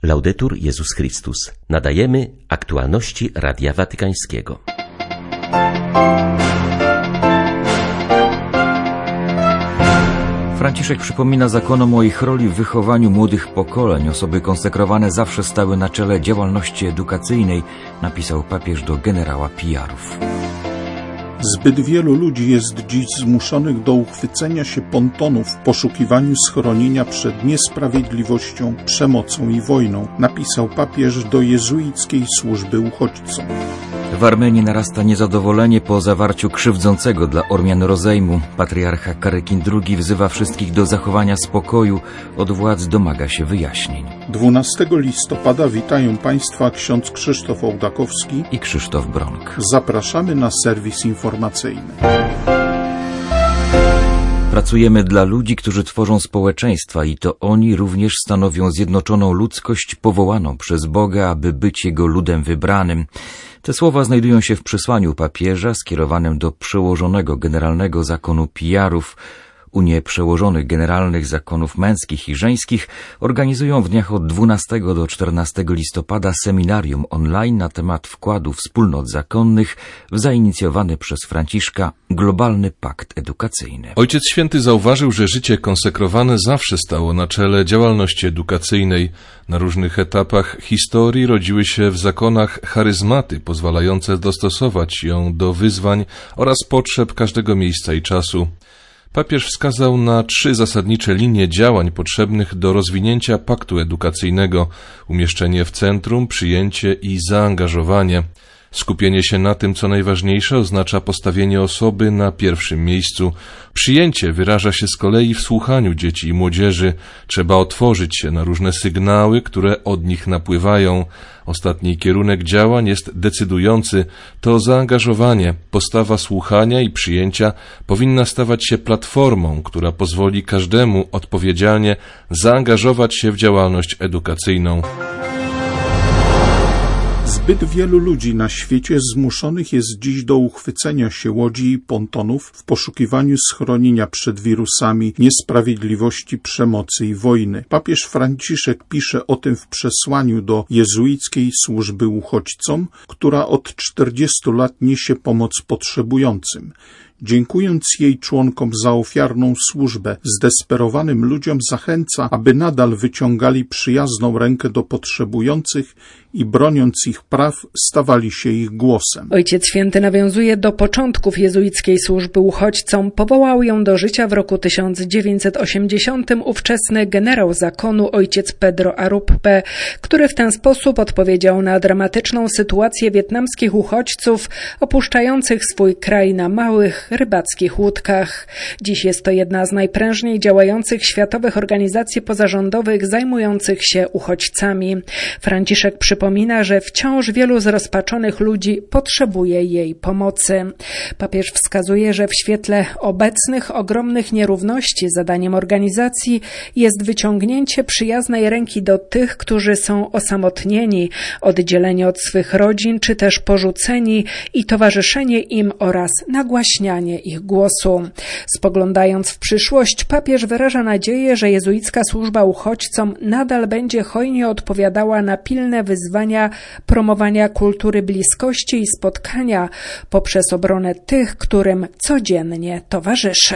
Laudetur Jezus Chrystus. Nadajemy aktualności Radia Watykańskiego. Franciszek przypomina zakonom o ich roli w wychowaniu młodych pokoleń. Osoby konsekrowane zawsze stały na czele działalności edukacyjnej, napisał papież do generała PR-ów. Zbyt wielu ludzi jest dziś zmuszonych do uchwycenia się pontonów w poszukiwaniu schronienia przed niesprawiedliwością, przemocą i wojną, napisał papież do jezuickiej służby uchodźcom. W Armenii narasta niezadowolenie po zawarciu krzywdzącego dla Ormian rozejmu. Patriarcha Karykin II wzywa wszystkich do zachowania spokoju. Od władz domaga się wyjaśnień. 12 listopada witają Państwa ksiądz Krzysztof Ołdakowski i Krzysztof Bronk. Zapraszamy na serwis informacyjny. Pracujemy dla ludzi, którzy tworzą społeczeństwa i to oni również stanowią zjednoczoną ludzkość powołaną przez Boga, aby być Jego ludem wybranym. Te słowa znajdują się w przesłaniu papieża skierowanym do przełożonego generalnego zakonu PR-ów. Unie przełożonych generalnych zakonów męskich i żeńskich organizują w dniach od 12 do 14 listopada seminarium online na temat wkładu wspólnot zakonnych w zainicjowany przez Franciszka Globalny Pakt Edukacyjny. Ojciec Święty zauważył, że życie konsekrowane zawsze stało na czele działalności edukacyjnej. Na różnych etapach historii rodziły się w zakonach charyzmaty pozwalające dostosować ją do wyzwań oraz potrzeb każdego miejsca i czasu. Papież wskazał na 3 zasadnicze linie działań potrzebnych do rozwinięcia paktu edukacyjnego: umieszczenie w centrum, przyjęcie i zaangażowanie. Skupienie się na tym, co najważniejsze, oznacza postawienie osoby na pierwszym miejscu. Przyjęcie wyraża się z kolei w słuchaniu dzieci i młodzieży. Trzeba otworzyć się na różne sygnały, które od nich napływają. Ostatni kierunek działań jest decydujący. To zaangażowanie. Postawa słuchania i przyjęcia powinna stawać się platformą, która pozwoli każdemu odpowiedzialnie zaangażować się w działalność edukacyjną. Zbyt wielu ludzi na świecie zmuszonych jest dziś do uchwycenia się łodzi i pontonów w poszukiwaniu schronienia przed wirusami niesprawiedliwości, przemocy i wojny. Papież Franciszek pisze o tym w przesłaniu do jezuickiej służby uchodźcom, która od 40 lat niesie pomoc potrzebującym. Dziękując jej członkom za ofiarną służbę, zdesperowanym ludziom zachęca, aby nadal wyciągali przyjazną rękę do potrzebujących i broniąc ich praw, stawali się ich głosem. Ojciec Święty nawiązuje do początków jezuickiej służby uchodźcom. Powołał ją do życia w roku 1980 ówczesny generał zakonu ojciec Pedro Arrupe, który w ten sposób odpowiedział na dramatyczną sytuację wietnamskich uchodźców opuszczających swój kraj na małych, rybackich łódkach. Dziś jest to jedna z najprężniej działających światowych organizacji pozarządowych zajmujących się uchodźcami. Franciszek przypomina, że wciąż wielu zrozpaczonych ludzi potrzebuje jej pomocy. Papież wskazuje, że w świetle obecnych ogromnych nierówności zadaniem organizacji jest wyciągnięcie przyjaznej ręki do tych, którzy są osamotnieni, oddzieleni od swych rodzin czy też porzuceni i towarzyszenie im oraz nagłaśnianie ich głosu. Spoglądając w przyszłość, papież wyraża nadzieję, że jezuicka służba uchodźcom nadal będzie hojnie odpowiadała na pilne wyzwania promowania kultury bliskości i spotkania poprzez obronę tych, którym codziennie towarzyszy.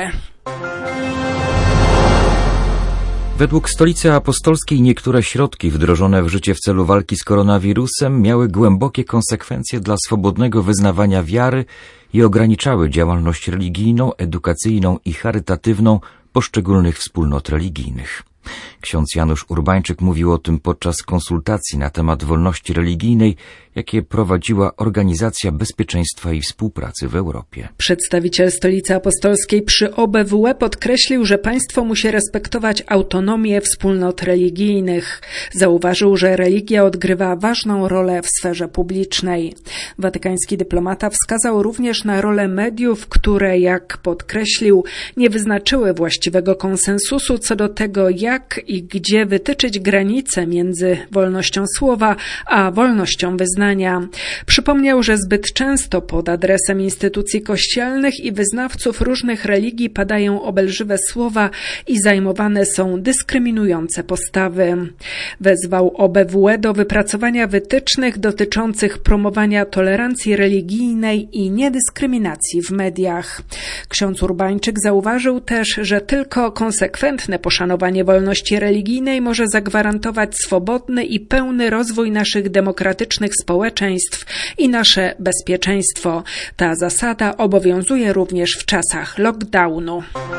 Według Stolicy Apostolskiej niektóre środki wdrożone w życie w celu walki z koronawirusem miały głębokie konsekwencje dla swobodnego wyznawania wiary i ograniczały działalność religijną, edukacyjną i charytatywną poszczególnych wspólnot religijnych. Ksiądz Janusz Urbańczyk mówił o tym podczas konsultacji na temat wolności religijnej, jakie prowadziła Organizacja Bezpieczeństwa i Współpracy w Europie. Przedstawiciel Stolicy Apostolskiej przy OBWE podkreślił, że państwo musi respektować autonomię wspólnot religijnych. Zauważył, że religia odgrywa ważną rolę w sferze publicznej. Watykański dyplomata wskazał również na rolę mediów, które, jak podkreślił, nie wyznaczyły właściwego konsensusu co do tego, jak jak i gdzie wytyczyć granice między wolnością słowa a wolnością wyznania. Przypomniał, że zbyt często pod adresem instytucji kościelnych i wyznawców różnych religii padają obelżywe słowa i zajmowane są dyskryminujące postawy. Wezwał OBWE do wypracowania wytycznych dotyczących promowania tolerancji religijnej i niedyskryminacji w mediach. Ksiądz Urbańczyk zauważył też, że tylko konsekwentne poszanowanie wolności religijnej może zagwarantować swobodny i pełny rozwój naszych demokratycznych społeczeństw i nasze bezpieczeństwo. Ta zasada obowiązuje również w czasach lockdownu.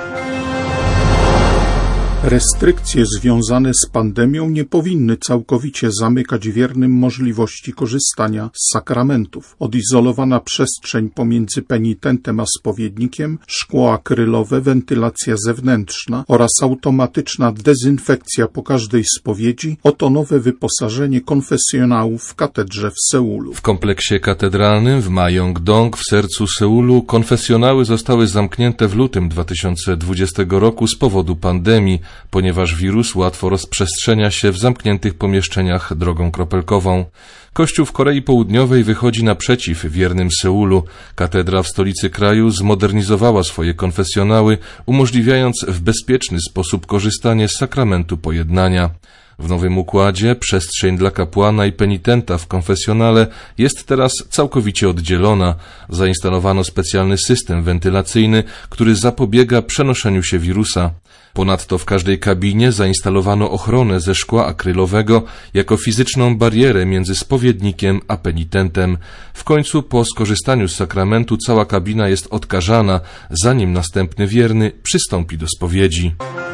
Restrykcje związane z pandemią nie powinny całkowicie zamykać wiernym możliwości korzystania z sakramentów. Odizolowana przestrzeń pomiędzy penitentem a spowiednikiem, szkło akrylowe, wentylacja zewnętrzna oraz automatyczna dezynfekcja po każdej spowiedzi – oto nowe wyposażenie konfesjonałów w katedrze w Seulu. W kompleksie katedralnym w Myeong-dong w sercu Seulu konfesjonały zostały zamknięte w lutym 2020 roku z powodu pandemii, ponieważ wirus łatwo rozprzestrzenia się w zamkniętych pomieszczeniach drogą kropelkową. Kościół w Korei Południowej wychodzi naprzeciw wiernym Seulu. Katedra w stolicy kraju zmodernizowała swoje konfesjonały, umożliwiając w bezpieczny sposób korzystanie z sakramentu pojednania. W nowym układzie przestrzeń dla kapłana i penitenta w konfesjonale jest teraz całkowicie oddzielona. Zainstalowano specjalny system wentylacyjny, który zapobiega przenoszeniu się wirusa. Ponadto w każdej kabinie zainstalowano ochronę ze szkła akrylowego jako fizyczną barierę między spowiednikiem a penitentem. W końcu po skorzystaniu z sakramentu cała kabina jest odkażana, zanim następny wierny przystąpi do spowiedzi.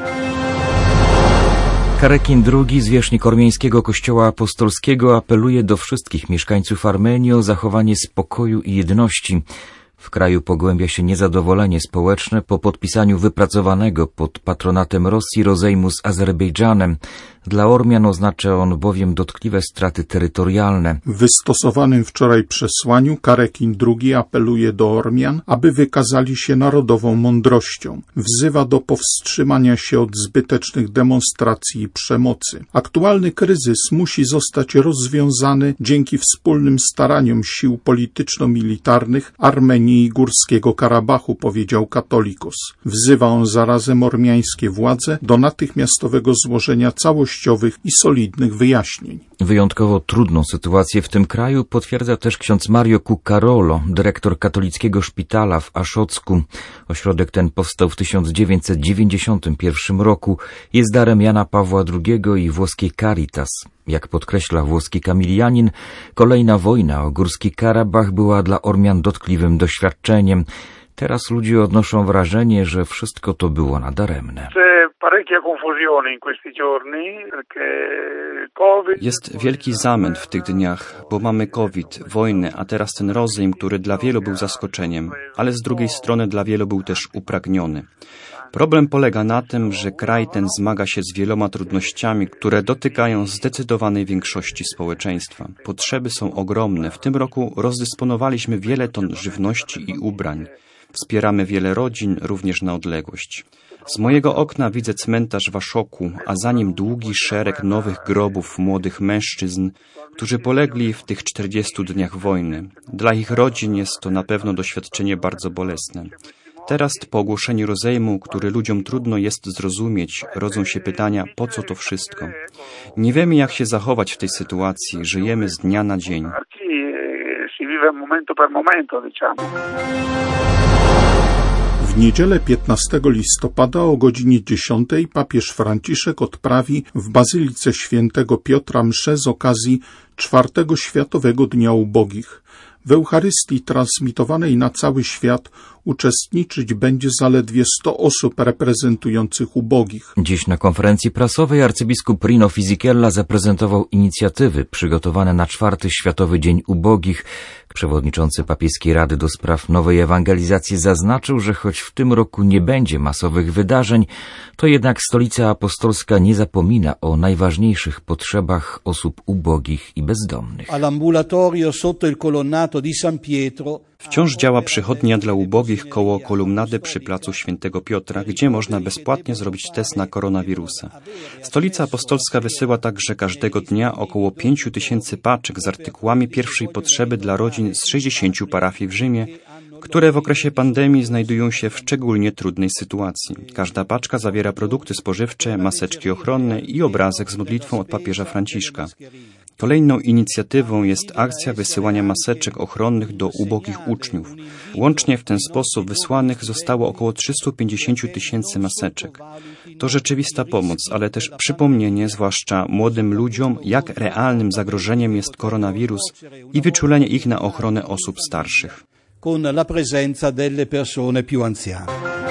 Karekin II, zwierzchnik ormiańskiego kościoła apostolskiego, apeluje do wszystkich mieszkańców Armenii o zachowanie spokoju i jedności. W kraju pogłębia się niezadowolenie społeczne po podpisaniu wypracowanego pod patronatem Rosji rozejmu z Azerbejdżanem. Dla Ormian oznacza on bowiem dotkliwe straty terytorialne. W wystosowanym wczoraj przesłaniu Karekin II apeluje do Ormian, aby wykazali się narodową mądrością. Wzywa do powstrzymania się od zbytecznych demonstracji i przemocy. Aktualny kryzys musi zostać rozwiązany dzięki wspólnym staraniom sił polityczno-militarnych Armenii i Górskiego Karabachu, powiedział Katolikos. Wzywa on zarazem ormiańskie władze do natychmiastowego złożenia całościowych i solidnych wyjaśnień. Wyjątkowo trudną sytuację w tym kraju potwierdza też ksiądz Mario Cuccarolo, dyrektor katolickiego szpitala w Aszocku. Ośrodek ten powstał w 1991 roku. Jest darem Jana Pawła II i włoskiej Caritas. Jak podkreśla włoski kamilianin, kolejna wojna o Górski Karabach była dla Ormian dotkliwym doświadczeniem. Teraz ludzie odnoszą wrażenie, że wszystko to było nadaremne. Jest wielki zamęt w tych dniach, bo mamy COVID, wojnę, a teraz ten rozejm, który dla wielu był zaskoczeniem, ale z drugiej strony dla wielu był też upragniony. Problem polega na tym, że kraj ten zmaga się z wieloma trudnościami, które dotykają zdecydowanej większości społeczeństwa. Potrzeby są ogromne. W tym roku rozdysponowaliśmy wiele ton żywności i ubrań. Wspieramy wiele rodzin, również na odległość. Z mojego okna widzę cmentarz w Aszoku, a za nim długi szereg nowych grobów młodych mężczyzn, którzy polegli w tych 40 dniach wojny. Dla ich rodzin jest to na pewno doświadczenie bardzo bolesne. Teraz po ogłoszeniu rozejmu, który ludziom trudno jest zrozumieć, rodzą się pytania, po co to wszystko. Nie wiemy, jak się zachować w tej sytuacji, żyjemy z dnia na dzień. W niedzielę 15 listopada o godzinie 10 papież Franciszek odprawi w Bazylice Świętego Piotra mszę z okazji 4. Światowego Dnia Ubogich. W Eucharystii transmitowanej na cały świat uczestniczyć będzie zaledwie 100 osób reprezentujących ubogich. Dziś na konferencji prasowej arcybiskup Rino Fisichella zaprezentował inicjatywy przygotowane na 4. Światowy Dzień Ubogich. Przewodniczący Papieskiej Rady do Spraw Nowej Ewangelizacji zaznaczył, że choć w tym roku nie będzie masowych wydarzeń, to jednak Stolica Apostolska nie zapomina o najważniejszych potrzebach osób ubogich i i bezdomnych. Wciąż działa przychodnia dla ubogich koło kolumnady przy placu Świętego Piotra, gdzie można bezpłatnie zrobić test na koronawirusa. Stolica Apostolska wysyła także każdego dnia około 5000 paczek z artykułami pierwszej potrzeby dla rodzin z 60 parafii w Rzymie, które w okresie pandemii znajdują się w szczególnie trudnej sytuacji. Każda paczka zawiera produkty spożywcze, maseczki ochronne i obrazek z modlitwą od papieża Franciszka. Kolejną inicjatywą jest akcja wysyłania maseczek ochronnych do ubogich uczniów. Łącznie w ten sposób wysłanych zostało około 350 000 maseczek. To rzeczywista pomoc, ale też przypomnienie, zwłaszcza młodym ludziom, jak realnym zagrożeniem jest koronawirus i wyczulenie ich na ochronę osób starszych. Con la presenza delle persone più anziane.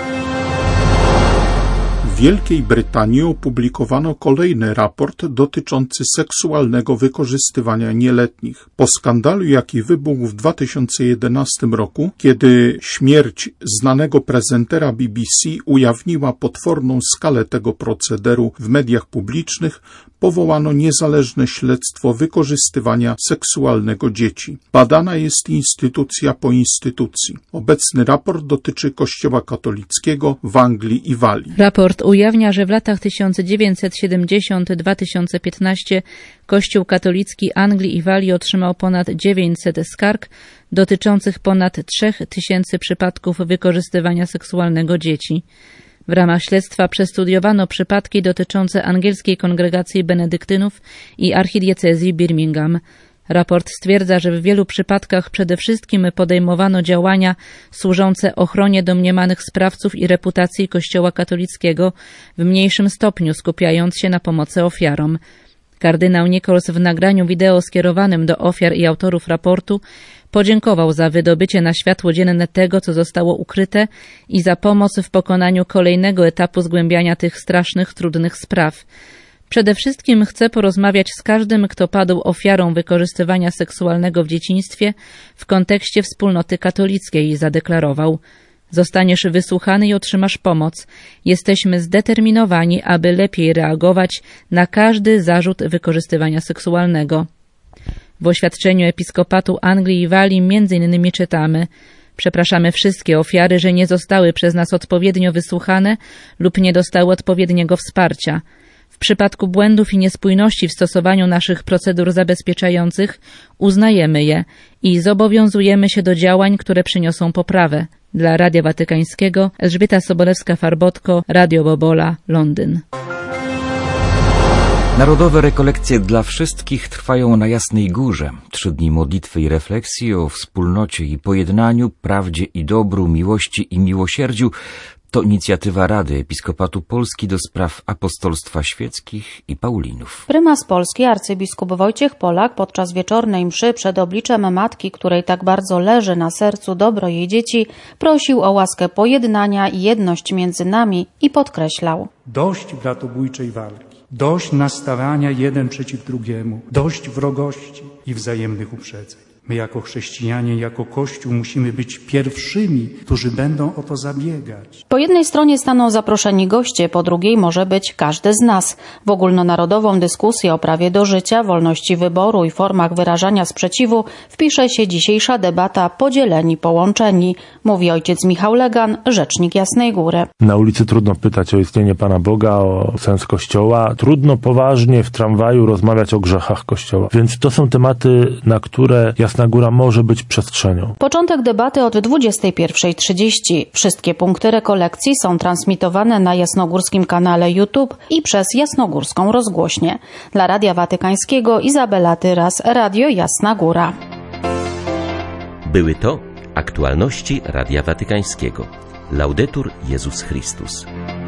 W Wielkiej Brytanii opublikowano kolejny raport dotyczący seksualnego wykorzystywania nieletnich. Po skandalu, jaki wybuchł w 2011 roku, kiedy śmierć znanego prezentera BBC ujawniła potworną skalę tego procederu w mediach publicznych, powołano niezależne śledztwo wykorzystywania seksualnego dzieci. Badana jest instytucja po instytucji. Obecny raport dotyczy Kościoła katolickiego w Anglii i Walii. Raport ujawnia, że w latach 1970-2015 Kościół katolicki Anglii i Walii otrzymał ponad 900 skarg dotyczących ponad 3000 przypadków wykorzystywania seksualnego dzieci. W ramach śledztwa przestudiowano przypadki dotyczące angielskiej kongregacji benedyktynów i archidiecezji Birmingham. Raport stwierdza, że w wielu przypadkach przede wszystkim podejmowano działania służące ochronie domniemanych sprawców i reputacji Kościoła katolickiego, w mniejszym stopniu skupiając się na pomocy ofiarom. Kardynał Nichols w nagraniu wideo skierowanym do ofiar i autorów raportu podziękował za wydobycie na światło dzienne tego, co zostało ukryte i za pomoc w pokonaniu kolejnego etapu zgłębiania tych strasznych, trudnych spraw. Przede wszystkim chcę porozmawiać z każdym, kto padł ofiarą wykorzystywania seksualnego w dzieciństwie w kontekście wspólnoty katolickiej, zadeklarował. Zostaniesz wysłuchany i otrzymasz pomoc. Jesteśmy zdeterminowani, aby lepiej reagować na każdy zarzut wykorzystywania seksualnego. W oświadczeniu Episkopatu Anglii i Walii m.in. czytamy: przepraszamy wszystkie ofiary, że nie zostały przez nas odpowiednio wysłuchane lub nie dostały odpowiedniego wsparcia. W przypadku błędów i niespójności w stosowaniu naszych procedur zabezpieczających uznajemy je i zobowiązujemy się do działań, które przyniosą poprawę. Dla Radia Watykańskiego Elżbieta Sobolewska-Farbotko, Radio Bobola, Londyn. Narodowe rekolekcje dla wszystkich trwają na Jasnej Górze. 3 dni modlitwy i refleksji o wspólnocie i pojednaniu, prawdzie i dobru, miłości i miłosierdziu to inicjatywa Rady Episkopatu Polski do spraw apostolstwa świeckich i Paulinów. Prymas Polski arcybiskup Wojciech Polak podczas wieczornej mszy przed obliczem Matki, której tak bardzo leży na sercu dobro jej dzieci, prosił o łaskę pojednania i jedność między nami i podkreślał: dość bratobójczej walki, dość nastawania jeden przeciw drugiemu, dość wrogości i wzajemnych uprzedzeń. My jako chrześcijanie, jako Kościół musimy być pierwszymi, którzy będą o to zabiegać. Po jednej stronie staną zaproszeni goście, po drugiej może być każdy z nas. W ogólnonarodową dyskusję o prawie do życia, wolności wyboru i formach wyrażania sprzeciwu wpisze się dzisiejsza debata Podzieleni, połączeni, mówi ojciec Michał Legan, rzecznik Jasnej Góry. Na ulicy trudno pytać o istnienie Pana Boga, o sens Kościoła. Trudno poważnie w tramwaju rozmawiać o grzechach Kościoła. Więc to są tematy, na które Jasna Góra może być przestrzenią. Początek debaty od 21:30. Wszystkie punkty rekolekcji są transmitowane na jasnogórskim kanale YouTube i przez jasnogórską rozgłośnię. Dla Radia Watykańskiego Izabela Tyras, Radio Jasna Góra. Były to aktualności Radia Watykańskiego. Laudetur Jezus Chrystus.